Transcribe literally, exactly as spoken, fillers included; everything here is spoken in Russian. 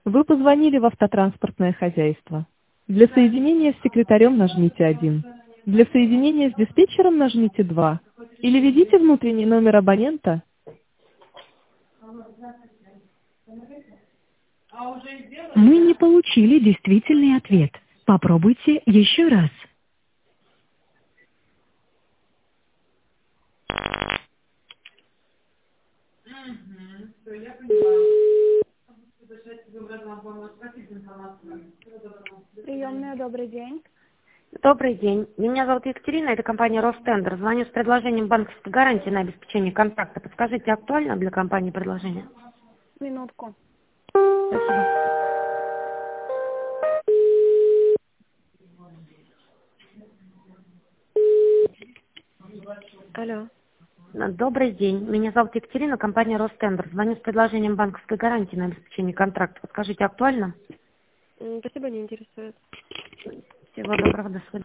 Вы позвонили в автотранспортное хозяйство. Для соединения с секретарем нажмите один. Для соединения с диспетчером нажмите два. Или введите внутренний номер абонента. Мы не получили действительный ответ. Попробуйте еще раз. Приемная, добрый день. Добрый день. Меня зовут Екатерина, это компания Ростендер. Звоню с предложением банковской гарантии на обеспечение контракта. Подскажите, актуально для компании предложение? Минутку. Спасибо. Алло. Добрый день. Меня зовут Екатерина, компания Ростендер. Звоню с предложением банковской гарантии на обеспечение контракта. Подскажите, актуально? М, Спасибо, не интересует. Всего доброго, до свидания.